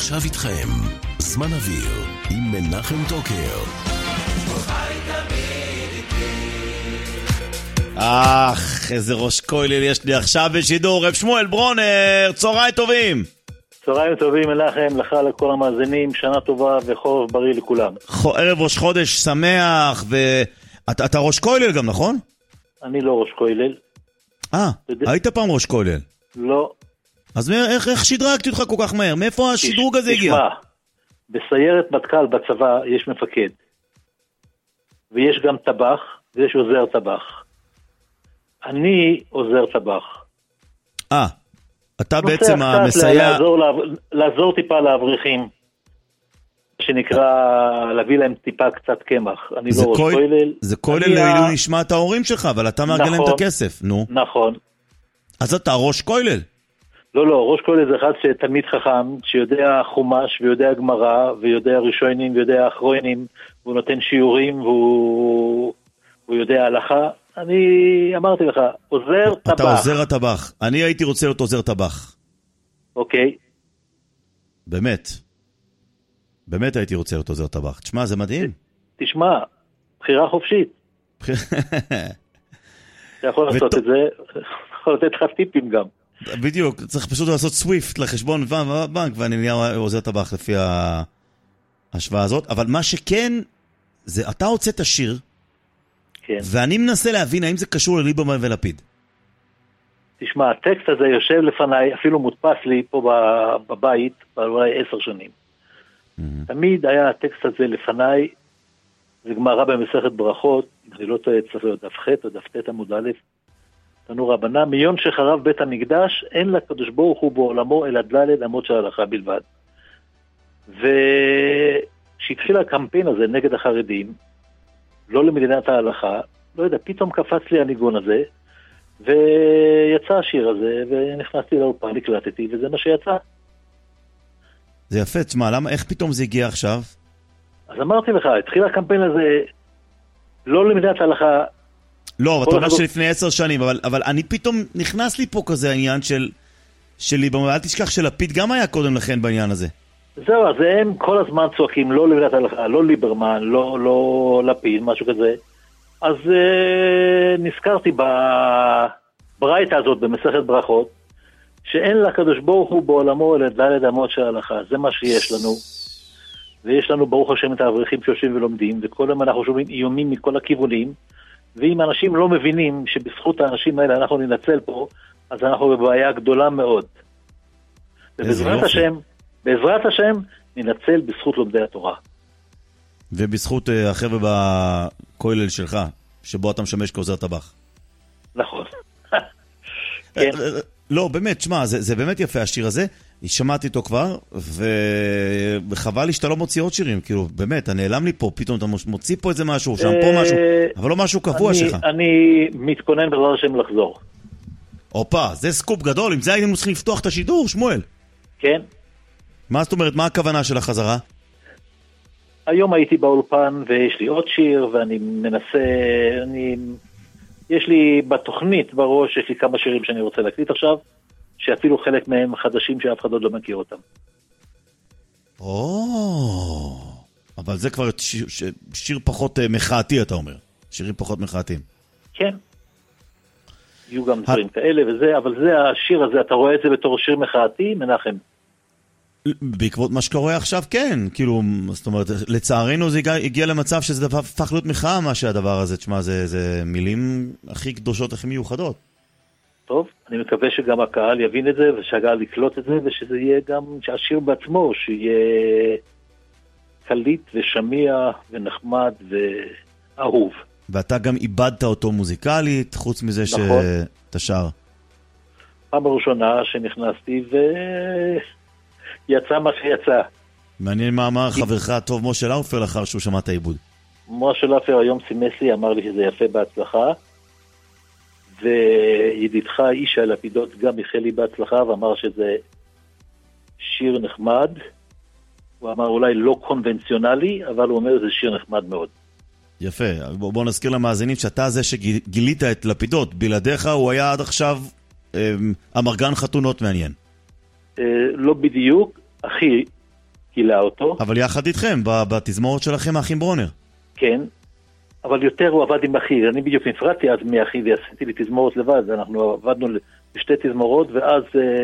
ועכשיו איתכם, זמן אוויר עם מנחם טוקר. איזה ראש כולל יש לי עכשיו בשידור. רב שמואל ברונר, צהריים טובים. צהריים טובים מנחם, לך לכל המאזינים, שנה טובה וחורף בריא לכולם. ערב ראש חודש שמח, ואתה ראש כולל גם, נכון? אני לא ראש כולל. היית פעם ראש כולל? לא. אז איך שדרגתי אותך כל כך מהר? מאיפה השדרוג הזה הגיע? תשמע, בסיירת מטכ"ל בצבא יש מפקד, ויש גם טבח, ויש עוזר טבח. אני עוזר טבח. אתה בעצם המסייע... לעזור טיפה לאברכים, שנקרא להביא להם טיפה קצת קמח. אני לא ראש כולל. זה כולל לעילוי נשמת ההורים שלך, אבל אתה מארגן להם את הכסף, נו. נכון. אז אתה ראש כולל. לא, ראש כולל זה אחד שתלמיד חכם, שיודע חומש ויודע גמרא, ויודע ראשונים ויודע אחרונים, והוא נותן שיעורים, והוא יודע הלכה. אני אמרתי לך, עוזר טבח. אתה עוזר הטבח. אני הייתי רוצה להיות עוזר טבח. אוקיי. באמת הייתי רוצה להיות עוזר טבח. תשמע, זה מדהים. תשמע, בחירה חופשית. אתה יכול לעשות את זה, יכול לתת לך טיפים גם. בדיוק, צריך פשוט לעשות סוויפט לחשבון בנק, ואני נהיה עוזר טבח לפי ההשוואה הזאת. אבל מה שכן, זה אתה הוצאת שיר, כן. ואני מנסה להבין האם זה קשור לליברמן ולפיד. תשמע, הטקסט הזה יושב לפניי, אפילו מודפס לי פה בבית, אולי 10 שנים. תמיד היה הטקסט הזה לפניי, זה גמרא במסכת ברכות, אני לא טועה, צריך להיות דף ח' או דף ט' עמוד א', תנו רבנה, מיום שחרב בית המקדש, אין לקדוש ברוך הוא בעולמו אלא ד' אמות של הלכה בלבד. וכשהתחיל הקמפיין הזה נגד החרדים, לא למדינת ההלכה, לא יודע, פתאום קפץ לי הניגון הזה, ויצא השיר הזה, ונכנסתי לאופן, הקלטתי, וזה מה שיצא. זה יפה, תשמע, איך פתאום זה הגיע עכשיו? אז אמרתי לך, התחיל הקמפיין הזה, לא למדינת ההלכה. לא, אתה אומר שלפני 10 שנים, אבל אני פתאום נכנס לי פה כזה העניין של ליברמן, אל תשכח שלפיד גם היה קודם לכן בעניין הזה. זהו, אז הם כל הזמן צועקים, לא למדינת ההלכה, לא ליברמן, לא לפיד, משהו כזה. אז נזכרתי בברייתא הזאת במסכת ברכות, שאין לקדוש ברוך הוא בעולמו אלא ד' אמות של ההלכה. זה מה שיש לנו. ויש לנו ברוך השם את האברכים שיושבים ולומדים, וכל יום אנחנו שומעים איומים מכל הכיוונים, ואם אנשים לא מבינים שבזכות האנשים האלה אנחנו ננצל פה, אז אנחנו בבעיה גדולה מאוד. בעזרת השם ננצל בזכות לומדי התורה. ובזכות החבר'ה בכולל שלך, שבו אתה משמש כעוזר טבח. נכון. כן. לא, באמת, שמה, זה באמת יפה השיר הזה. שמעתי אותו כבר, וחבל לי שאתה לא מוציא עוד שירים, כאילו, באמת, נעלם לי פה, פתאום אתה מוציא פה איזה משהו, שם פה משהו, אבל לא משהו קבוע שלך. אני מתכונן בעזרת השם לחזור. אופה, זה סקופ גדול, עם זה היינו צריכים לפתוח את השידור, שמואל. כן. מה זאת אומרת, מה הכוונה של החזרה? היום הייתי באולפן, ויש לי עוד שיר, ואני מנסה, יש לי בתוכנית בראש, יש לי כמה שירים שאני רוצה להקליט עכשיו, שאפילו חלק מהם חדשים שאף אחד עוד לא מכיר אותם. אבל זה כבר שיר פחות מחאתי, אתה אומר. שירים פחות מחאתיים. כן. יהיו גם דברים כאלה וזה, אבל זה השיר הזה, אתה רואה את זה בתור שיר מחאתי, מנחם? בעקבות מה שקורה עכשיו, כן. כאילו, זאת אומרת, לצערנו זה הגיע למצב שזה הפך להיות מחאה, מה שהדבר הזה, תשמע, זה מילים הכי קדושות, הכי מיוחדות. טוב, אני מקווה שגם הקהל יבין את זה, ושהקהל יקלוט את זה, ושזה יהיה גם, שהשיר בעצמו, שיהיה קליט ושמיע ונחמד ואהוב. ואתה גם איבדת אותו מוזיקלית, חוץ מזה נכון. שאתה שר. פעם הראשונה שנכנסתי ויצא מה שיצא. מעניין מה אמר חברך הטוב משה לאופר לאחר שהוא שמע את העיבוד. משה לאופר היום סימס לי, אמר לי שזה יפה בהצלחה, וידידך איש הלפידות גם איחל לי בהצלחה ואמר שזה שיר נחמד. הוא אמר אולי לא קונבנציונלי, אבל הוא אומר זה שיר נחמד מאוד. יפה, בוא נזכיר למאזינים שאתה זה שגילית את לפידות, בלעדיך הוא היה עד עכשיו אמרגן חתונות מעניין. לא בדיוק, אחי גילה אותו. אבל יחד איתכם, בתזמורת שלכם, האחים ברונר. כן, אבל יותר הוא עבד עם אחי. אני בדיוק נפרדתי אז מאחי ועשיתי לי תזמורת לבד, אנחנו עבדנו בשתי תזמורות, ואז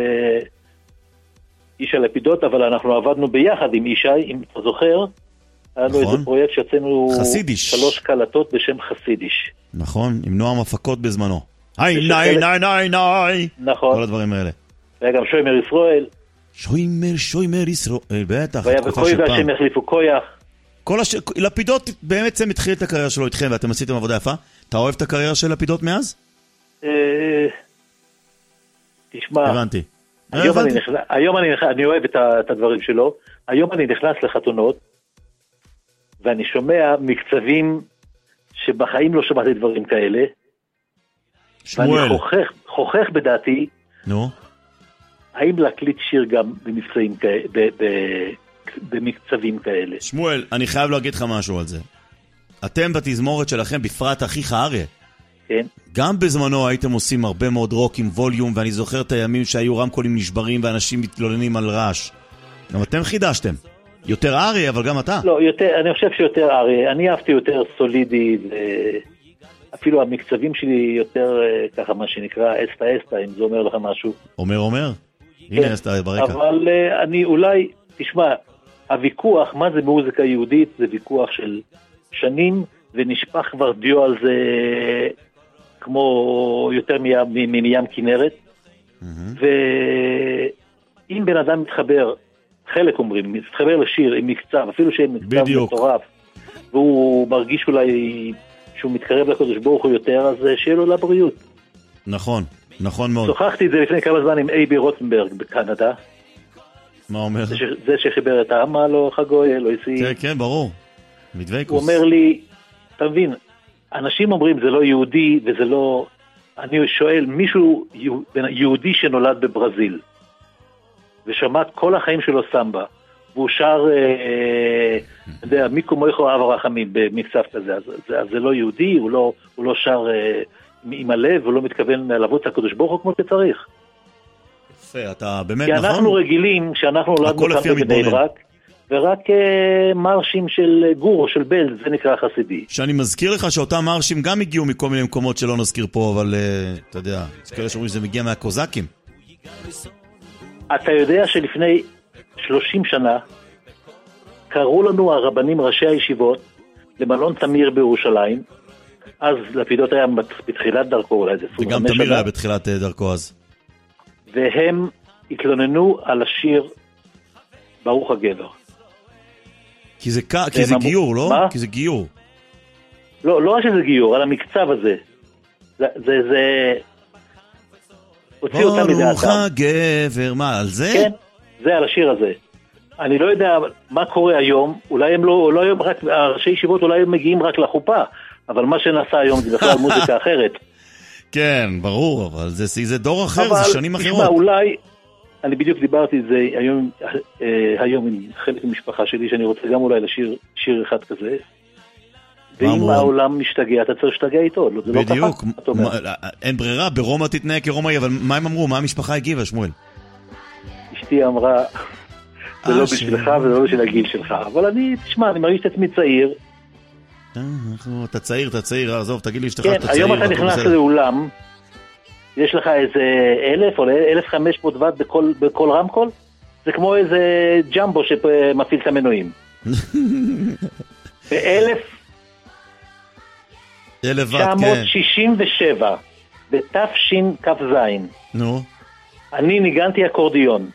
ישי לפידות, אבל אנחנו עבדנו ביחד עם ישי, אם אתה זוכר, היה לנו איזה פרויקט שיצאנו חסידיש. 3 קלטות בשם חסידיש. נכון, עם נועם הפקות בזמנו. היי, ניי, ניי, ניי, ניי. נכון. כל הדברים האלה. והיה גם שוימר ישראל. שוימר ישראל, בטח. והיה וקוי והשם יחליפו כויח. לפידות בעצם התחיל את הקריירה שלו איתכם, ואתם עשיתם עבודה יפה. אתה אוהב את הקריירה של לפידות מאז? תשמע. הבנתי. היום אני אוהב את הדברים שלו. היום אני נכנס לחתונות, ואני שומע מקצבים שבחיים לא שמעתי דברים כאלה. שמואל. ואני חוכך בדעתי, נו. האם להקליט שיר גם במקצבים כאלה. שמואל, אני חייב להגיד לך משהו על זה. אתם בתזמורת שלכם, בפרט אחיך אריה. כן. גם בזמנו הייתם עושים הרבה מאוד רוק עם ווליום, ואני זוכר את הימים שהיו רמקולים נשברים ואנשים מתלוננים על רעש. גם אתם חידשתם. יותר אריה, אבל גם אתה. לא, אני חושב שיותר אריה. אני אהבתי יותר סולידי, אפילו המקצבים שלי יותר ככה מה שנקרא אסטה, אם זה אומר לך משהו. אומר? הנה אסטה ברקע. אבל אני אולי, תשמע, הוויכוח, מה זה מוזיקה יהודית, זה ויכוח של שנים, ונשפך כבר דיו על זה כמו יותר מים כנרת. ואם בן אדם מתחבר, חלק אומרים, מתחבר לשיר עם מקצב, אפילו שהם מקצב מטורף, והוא מרגיש אולי שהוא מתקרב לקדוש ברוך הוא יותר, אז שיהיה לו לבריאות. נכון, נכון מאוד. שוחחתי את זה לפני כמה זמן עם אייבי רוטנברג בקנדה. מה אומר? זה שחיבר את העם, לא חגוי, לא יסי. כן, כן, ברור. מדוויקוס. הוא אומר לי, אתה מבין, אנשים אומרים זה לא יהודי וזה לא... אני שואל, מישהו יהודי שנולד בברזיל, ושמעת כל החיים שלו סמבה, והוא שר, יודע, מי כמוך אהב הרחמים במקצב כזה, אז זה לא יהודי, הוא לא שר עם הלב, הוא לא מתכוון לבוץ הקדוש ברוך הוא כמו שצריך. יפה, אתה באמת כי נכון? כי אנחנו רגילים, שאנחנו נולדנו כאן בבני ברק, ורק מרשים של גור או של בל, זה נקרא חסידי. שאני מזכיר לך שאותם מרשים גם הגיעו מכל מיני מקומות שלא נזכיר פה, אבל אתה יודע, יש כאלה שאומרים שזה מגיע מהקוזקים. אתה יודע שלפני 30 שנה קראו לנו הרבנים ראשי הישיבות למלון תמיר בירושלים, אז לפידות היה בתחילת דרכו, אולי זה 25 שנה. וגם תמיר היה בתחילת דרכו אז. והם התלוננו על השיר ברוך הגבר. כי זה גיור, לא? מה? כי זה גיור. לא שזה גיור, על המקצב הזה. זה... ברוך הגבר, מה, על זה? כן, זה על השיר הזה. אני לא יודע מה קורה היום, אולי הם לא היום רק, הראשי ישיבות אולי הם מגיעים רק לחופה, אבל מה שנעשה היום זה בכלל מוזיקה אחרת. כן, ברור, אבל זה דור אחר, זה שנים אחרות. תשמע, אולי, אני בדיוק דיברתי את זה היום עם חלק ממשפחה שלי, שאני רוצה גם אולי לשיר שיר אחד כזה, ואם העולם משתגע, אתה צריך להשתגע איתו, זה לא ככה. בדיוק, אין ברירה, ברומא תתנהג כרומאי, אבל מה הם אמרו? מה המשפחה הגיבה, שמואל? אשתי אמרה, זה לא בשבילך וזה לא בשביל הגיל שלך, אבל תשמע, אני מרגיש את עצמי צעיר. אתה צעיר, עזוב, תגיד לי שאתה צעיר. כן, היום אתה נכנס לאולם, יש לך איזה 1,000 או 1,500 וואט בכל רמקול, זה כמו איזה ג'מבו שמפעיל את המנועים. ב-1967, בתשכ"ז, נו. אני ניגנתי אקורדיון,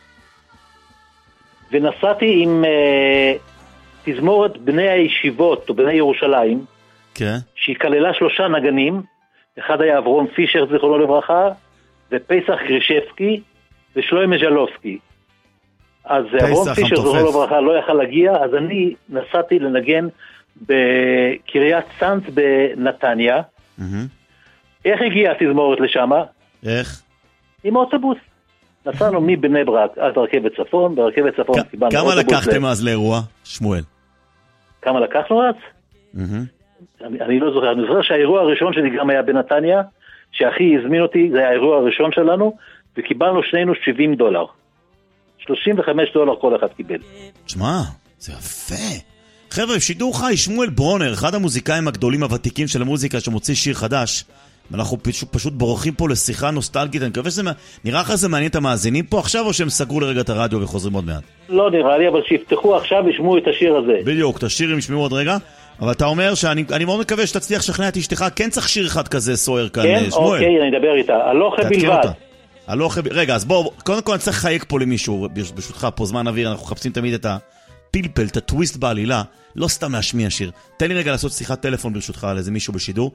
ונסעתי עם תזמורת בני הישיבות, או בני ירושלים, שהיא כללה 3 נגנים, אחד היה אברון פישר, זכרונו לברכה, ופסח גרישבסקי, ושלוימה ז'לובסקי. אז אברון פישר, זכרונו לברכה, לא יכל להגיע, אז אני נסעתי לנגן בקריית צאנז בנתניה. איך הגיעה התזמורת לשם? איך? עם אוטובוס. נסענו מבני ברק עד רכבת צפון, ברכבת צפון קיבלנו אוטובוס. כמה לקחתם אז לאירוע, שמואל? כמה לקחנו אז? אני לא זוכר. אני זוכר שהאירוע הראשון שלי גם היה בנתניה, שאחי הזמין אותי, זה היה האירוע הראשון שלנו, וקיבלנו שנינו $70. $35 כל אחד קיבל. תשמע, זה יפה. חבר'ה, שידור חי, שמואל ברונר, אחד המוזיקאים הגדולים הוותיקים של המוזיקה שמוציא שיר חדש. ואנחנו פשוט בורחים פה לשיחה נוסטלגית. אני מקווה שזה נראה לך זה מעניין את המאזינים פה עכשיו, או שהם סגרו לרגע את הרדיו וחוזרים עוד מעט? לא נראה לי, אבל שיפתחו עכשיו וישמעו את השיר הזה. בדיוק, את השיר הם ישמעו עוד רגע. אבל אתה אומר שאני מאוד מקווה שתצליח לשכנע את אשתך, כן צריך שיר אחד כזה סוער כאן, כן? שמואל. אוקיי, אני אדבר איתה. הלוכה בלבד. רגע, אז בואו, קודם כל אני צריך לחייק פה למישהו, ברשותך, פה זמן אוויר, אנחנו חפשים תמיד את הפלפל, את הטוויסט בעלילה, לא סתם להשמיע שיר. תן לי רגע לעשות שיחת טלפון ברשותך על איזה מישהו בשידור.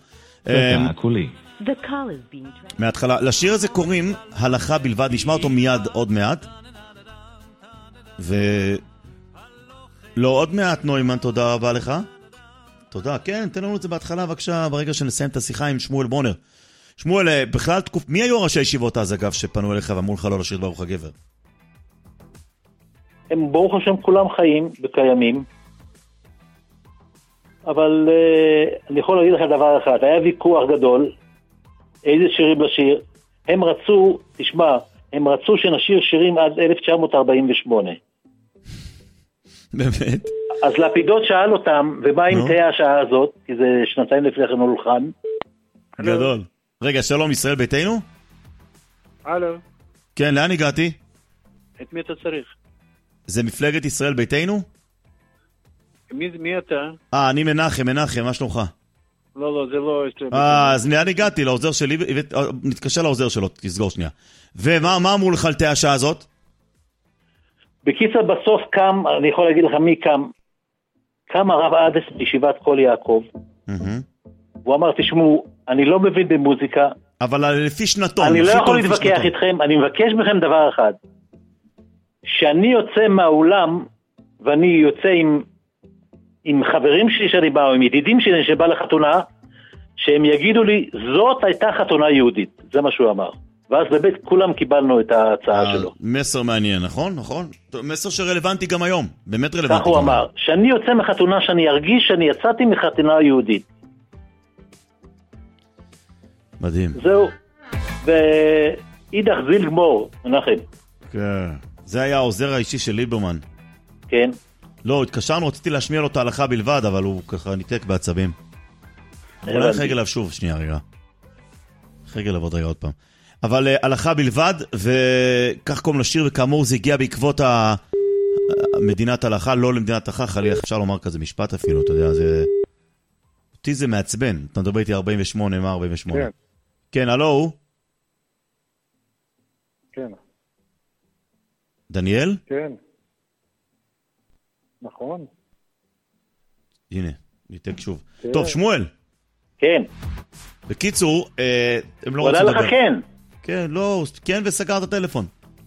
מההתחלה, לשיר הזה קוראים הלכה בלבד, נשמע אותו מיד עוד מעט. לא, עוד מעט נוימן, תודה רבה לך. תודה, כן, תן לנו את זה בהתחלה, בבקשה, ברגע שנסיים את השיחה עם שמואל ברונר. שמואל, בכלל תקוף, מי היו ראשי ישיבות אז, אגב, שפנו אליך ואמרו לך לא לשיר ברוך הגבר? הם ברוך השם כולם חיים וקיימים, אבל אני יכול להגיד לך דבר אחד, היה ויכוח גדול, איזה שירים לשיר, הם רצו שנשיר שירים עד 1948. באמת? אז לפידות שאל אותם, ומה אם תהיה השעה הזאת, כי זה שנתיים לפני כן הולחן. גדול. רגע, שלום, ישראל ביתנו? הלו. כן, לאן הגעתי? את מי אתה צריך? זה מפלגת ישראל ביתנו? מי אתה? אני מנחם, מה שלומך? לא, זה לא... אז לאן הגעתי? לעוזר שלי, נתקשר לעוזר שלו, תסגור שנייה. ומה אמרו לך על תהיה השעה הזאת? בקיצר, בסוף קם, אני יכול להגיד לך מי קם, קם הרב עדס בישיבת כל יעקב, הוא אמר, תשמעו, אני לא מבין במוזיקה, אבל לפי שנתון, אני לא יכול להתווכח איתכם, אני מבקש מכם דבר אחד, שאני יוצא מהאולם, ואני יוצא עם חברים שלי שאני בא, או עם ידידים שלי שבא לחתונה, שהם יגידו לי, זאת הייתה חתונה יהודית, זה מה שהוא אמר. ואז באמת כולם קיבלנו את ההצעה שלו. מסר מעניין, נכון? מסר שרלוונטי גם היום, באמת רלוונטי. כך הוא אמר, שאני יוצא מחתונה, שאני ארגיש שאני יצאתי מחתונה יהודית. מדהים. זהו. ואידך זיל גמור, מנחם. כן. זה היה העוזר האישי של ליברמן. כן. לא, התקשרנו, רציתי להשמיע לו את ההלכה בלבד, אבל הוא ככה ניתק בעצבים. אולי נחג אליו שוב, שנייה רגע. נחג אליו עוד רגע עוד פעם. אבל הלכה בלבד, וכך קוראים לשיר, וכאמור זה הגיע בעקבות מדינת הלכה, לא למדינת הלכה, חלילה, אפשר לומר כזה משפט אפילו, אתה יודע, זה... אותי זה מעצבן, אתה מדבר איתי 48, מה 48? כן. כן, הלו? כן. דניאל? כן. נכון. הנה, ניתק שוב. כן. טוב, שמואל. כן. בקיצור, הם לא רוצים לדבר. הוא עלה לך כן. כן, לא, כן וסגר את הטלפון.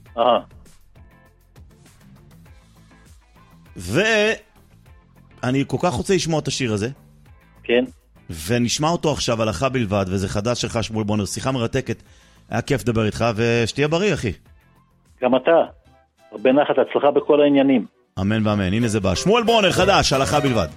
ואני כל כך רוצה לשמוע את השיר הזה. כן. ונשמע אותו עכשיו הלכה בלבד, וזה חדש שלך שמואל ברונר, שיחה מרתקת. היה כיף לדבר איתך, ושתהיה בריא, אחי. גם אתה. הרבה נחת, הצלחה בכל העניינים. אמן ואמן, הנה זה בא. שמואל ברונר, חדש, הלכה בלבד.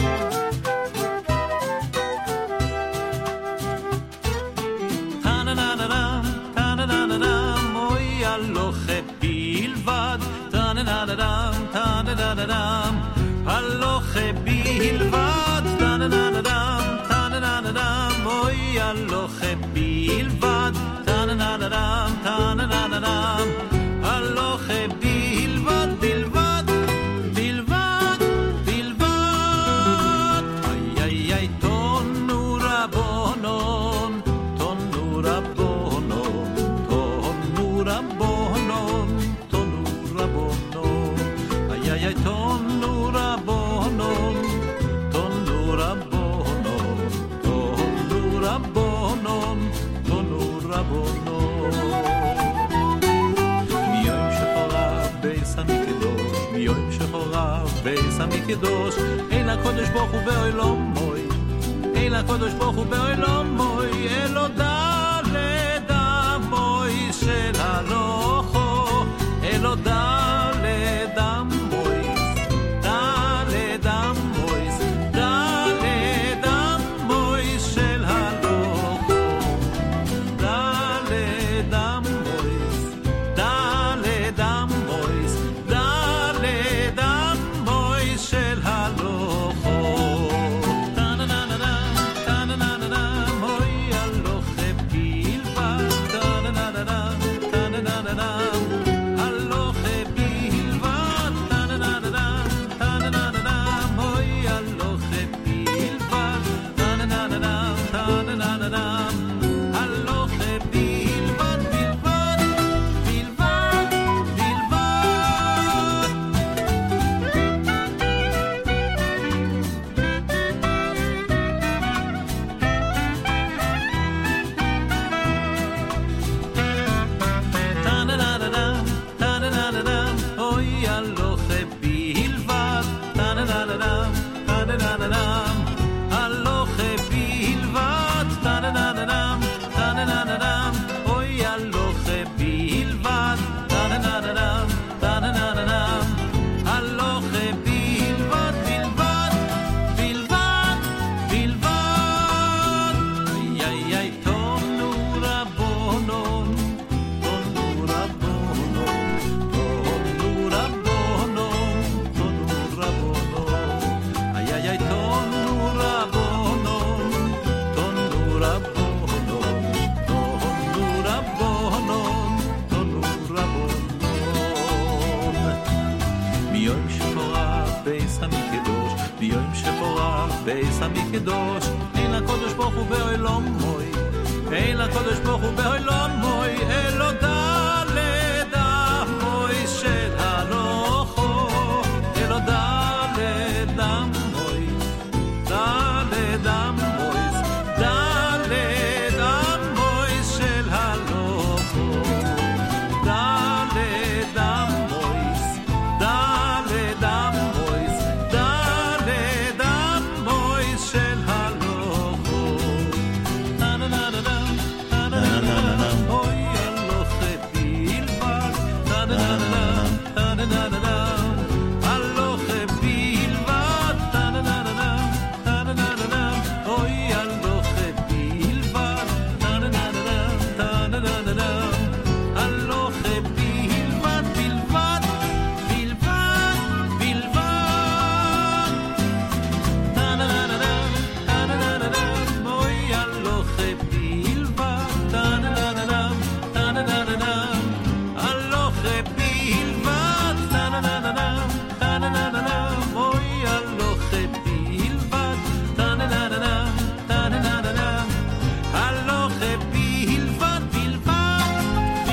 הלוכה בלבד, טנננדם, טנננדם, אוי הלוכה בלבד, טנננדם, טנננדם, הלוכה בלבד, בלבד, בלבד, בלבד, איי איי איי, תונו רבונון, תונו רבונון, תונו רבונון, תונו רבונון, איי איי איי, תונו רבונון, תונו רבונון, תונו רבונון, תונו רבונון. מיום שחורב בייס המקדוש, מיום שחורב בייס המקדוש, אין הקודש ברוך הוא בעולם מוי, אין הקודש ברוך הוא בעולם מוי, אלו דלת המוי של הלוכו, אלו דלת המוי, דלת המוי, דלת המוי של הלוכו, דלת המוי, דלת המוי, ביום שחורה בייס המקדוש, ביום שחורה בייס המקדוש, אין לקדוש ברוך הוא בעולם מוי, אין לקדוש ברוך הוא בעולם מוי, אלו דלת המוי של הלוכו, אלו דלת המוי, דלת המוי, דלת המוי של הלוכו, דלת המוי, דלת המוי, דלת המוי של הלוכו, נה נה נה נה נה, אוי הלוכה בלבד, נה נה נה נה נה נה נה, הלוכה בלבד, נה נה נה נה נה נה נה, אוי הלוכה בלבד, נה נה נה נה נה נה נה, הלוכה בלבד, בלבד, בלבד, בלבד, נה נה נה נה נה נה נה, אוי הלוכה בלבד, נה נה נה נה נה נה נה, הלוכה בלבד, נה נה נה נה נה נה, אוי הלוכה בלבד, נה נה נה נה נה נה, הלוכה בלבד, בלבד,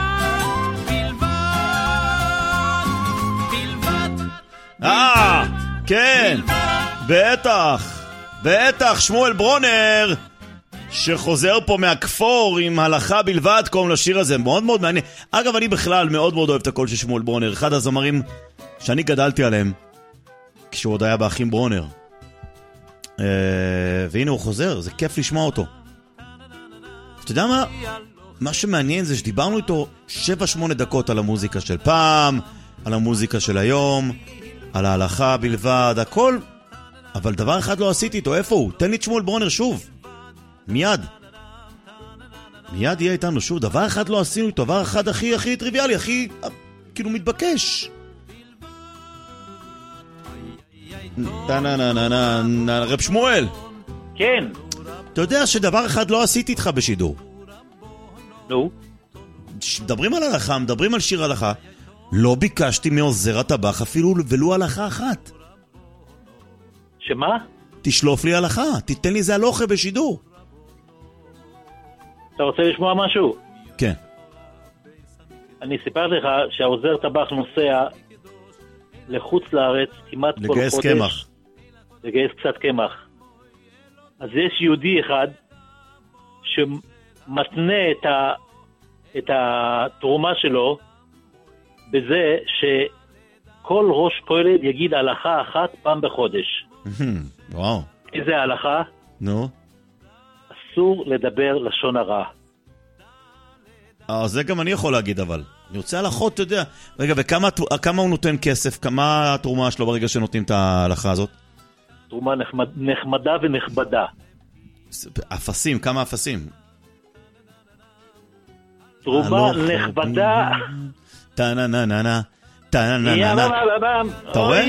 בלבד, בלבד, כן, בטח, בטח, שמואל ברונר, שחוזר פה מהכפור עם הלכה בלבד, קוראים לשיר הזה, מאוד מאוד מעניין. אגב, אני בכלל מאוד מאוד אוהב את הקול של שמואל ברונר, אחד הזמרים שאני גדלתי עליהם, כשהוא עוד היה באחים ברונר. והנה הוא חוזר, זה כיף לשמוע אותו. אתה יודע מה? מה שמעניין זה שדיברנו איתו 7-8 דקות על המוזיקה של פעם, על המוזיקה של היום, על ההלכה בלבד, הכל. אבל דבר אחד לא עשיתי איתו, איפה הוא? תן לי את שמואל ברונר שוב. מיד. מיד יהיה איתנו שוב. דבר אחד לא עשינו איתו, דבר אחד הכי טריוויאלי, הכי כאילו מתבקש. רב שמואל. כן. אתה יודע שדבר אחד לא עשיתי איתך בשידור. נו. מדברים על הלכה, מדברים על שיר הלכה. לא ביקשתי מעוזר הטבח אפילו ולו הלכה אחת. שמה? תשלוף לי הלכה, תיתן לי זה הלוכה בשידור. אתה רוצה לשמוע משהו? כן. אני סיפרתי לך שהעוזר טבח נוסע לחוץ לארץ כמעט כל חודש. לגייס קמח. לגייס קצת קמח. אז יש יהודי אחד שמתנה את התרומה שלו בזה שכל ראש כולל יגיד הלכה אחת פעם בחודש. וואו. איזה הלכה? נו. אסור לדבר לשון הרע. זה גם אני יכול להגיד, אבל אני רוצה הלכות, אתה יודע. רגע, וכמה הוא נותן כסף? כמה התרומה שלו ברגע שנותנים את ההלכה הזאת? תרומה נחמדה ונכבדה. אפסים, כמה אפסים? תרומה נכבדה. טה-נה-נה-נה-נה, טה-נה-נה-נה-נה. אתה רואה?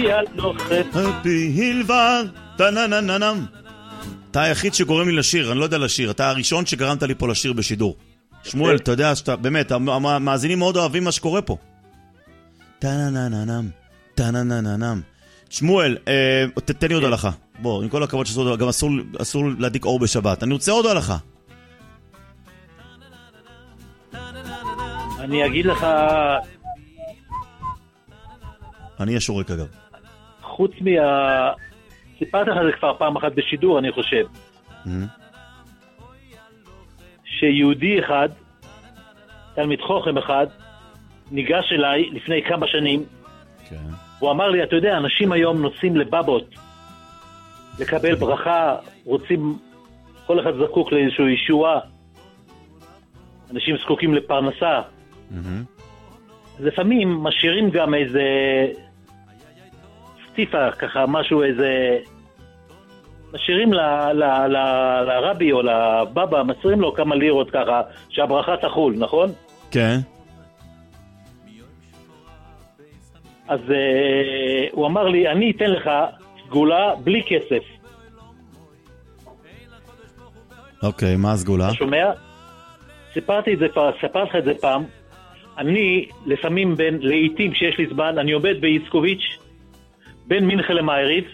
בלבד, טה-נה-נה-נה-נה. אתה היחיד שגורם לי לשיר, אני לא יודע לשיר. אתה הראשון שגרמת לי פה לשיר בשידור. שמואל, אתה יודע שאתה, באמת, המאזינים מאוד אוהבים מה שקורה פה. טה-נה-נה-נה-נם, טה-נה-נה-נה-נם. שמואל, תתן לי עוד הלכה. בוא, עם כל הכבוד שעשו, גם אסור להדליק אור בשבת. אני רוצה עוד הלכה. אני אגיד לך... אני אשורק אגב. חוץ סיפרתי לך זה כבר פעם אחת בשידור, אני חושב. שיהודי אחד, תלמיד חוכם אחד, ניגש אליי לפני כמה שנים, הוא אמר לי, אתה יודע, אנשים היום נוסעים לבבות, לקבל ברכה, רוצים, כל אחד זקוק לאיזשהו ישועה, אנשים זקוקים לפרנסה. אז לפעמים משאירים גם איזה סטיפה, ככה משהו, איזה... משאירים לרבי או לבבא, מסרים לו כמה לירות ככה, שהברכה תחול, נכון? כן. אז הוא אמר לי, אני אתן לך סגולה בלי כסף. אוקיי, מה הסגולה? אתה שומע? סיפרתי לך את זה פעם. אני, לפעמים לעיתים שיש לי זמן, אני עובד באיסקוביץ' בין מינכה למייריב,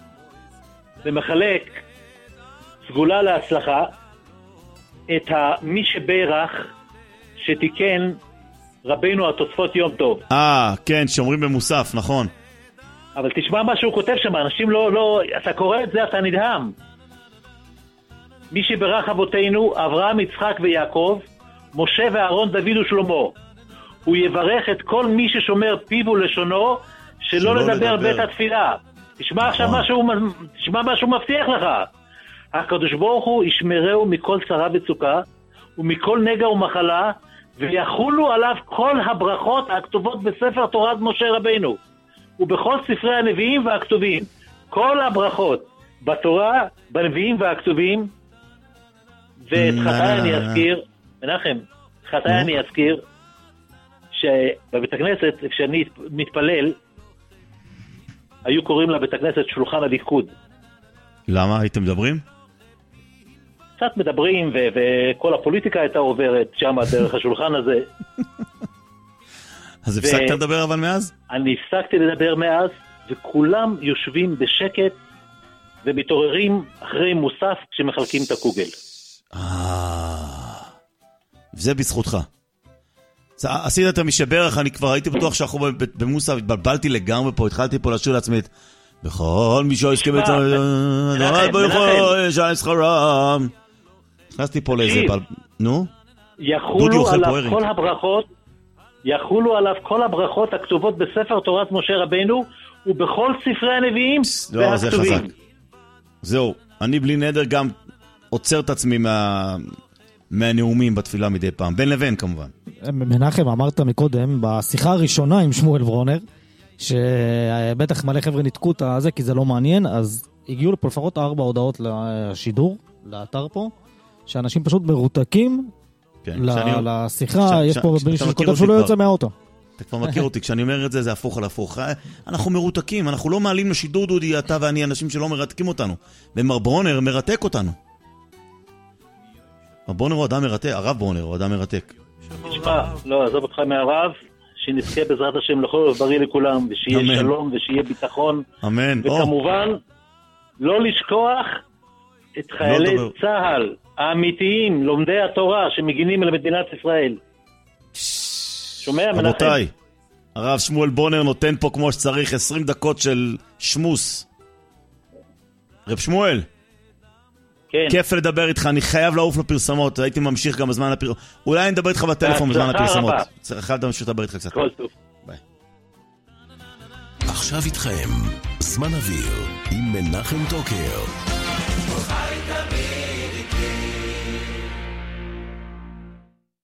ומחלק סגולה להצלחה את מי שברך שתיקן רבינו התוספות יום טוב. כן, שאומרים במוסף, נכון. אבל תשמע מה שהוא כותב שם, אנשים לא, אתה קורא את זה, אתה נדהם. מי שברך אבותינו, אברהם, יצחק ויעקב, משה ואהרון, דוד ושלמה. הוא יברך את כל מי ששומר פיו ולשונו, שלא לדבר בית התפילה. תשמע עכשיו מה שהוא מבטיח לך. הקדוש ברוך הוא ישמרהו מכל צרה וצוקה, ומכל נגע ומחלה, ויחולו עליו כל הברכות הכתובות בספר תורת משה רבינו, ובכל ספרי הנביאים והכתובים. כל הברכות בתורה, בנביאים והכתובים, ואת חטאי אני אזכיר, מנחם, חטאי אני אזכיר, שבבית הכנסת, כשאני מתפלל, היו קוראים לבית הכנסת שולחן הליכוד. למה? הייתם מדברים? קצת מדברים, וכל הפוליטיקה הייתה עוברת שם דרך השולחן הזה. אז הפסקת לדבר אבל מאז? אני הפסקתי לדבר מאז, וכולם יושבים בשקט, ומתעוררים אחרי מוסף כשמחלקים את הקוגל. זה בזכותך. עשית את המשברך, אני כבר הייתי בטוח שאנחנו במוסף, התבלבלתי לגמרי פה, התחלתי פה לשאול לעצמי בכל מי שהסכם את שחרם. נכנסתי פה לאיזה נו? יחולו עליו כל הברכות הכתובות בספר תורת משה רבינו ובכל ספרי הנביאים והכתובים. זהו, אני בלי נדר גם עוצר את עצמי מהנאומים בתפילה מדי פעם, בין לבין כמובן. מנחם, אמרת מקודם, בשיחה הראשונה עם שמואל ברונר, שבטח מלא חבר'ה נתקו את זה כי זה לא מעניין, אז הגיעו לפה לפחות 4 הודעות לשידור, לאתר פה, שאנשים פשוט מרותקים לשיחה, יש פה מישהו שכותב שהוא לא יוצא מהאוטו. אתה כבר מכיר אותי, כשאני אומר את זה, זה הפוך על הפוך. אנחנו מרותקים, אנחנו לא מעלים לשידור, דודי, אתה ואני, אנשים שלא מרתקים אותנו. ומר ברונר מרתק אותנו. ברונר הוא אדם מרתק, הרב ברונר הוא אדם מרתק. תשמע, לא, עזוב אותך מהרב, שנזכה בעזרת השם לכל בריא לכולם, ושיהיה שלום ושיהיה ביטחון. אמן. וכמובן, לא לשכוח את חיילי צה"ל האמיתיים, לומדי התורה, שמגינים על מדינת ישראל. שומע, מנחם? רבותיי, הרב שמואל ברונר נותן פה כמו שצריך 20 דקות של שמוס. רב שמואל, כן. כיף לדבר איתך, אני חייב לעוף לפרסמות, הייתי ממשיך גם בזמן הפרסמות. אולי אני אדבר איתך בטלפון בזמן הפרסמות. צריך להמשיך לדבר איתך קצת. כל טוב. ביי. עכשיו איתכם, זמן אוויר, עם מנחם טוקר.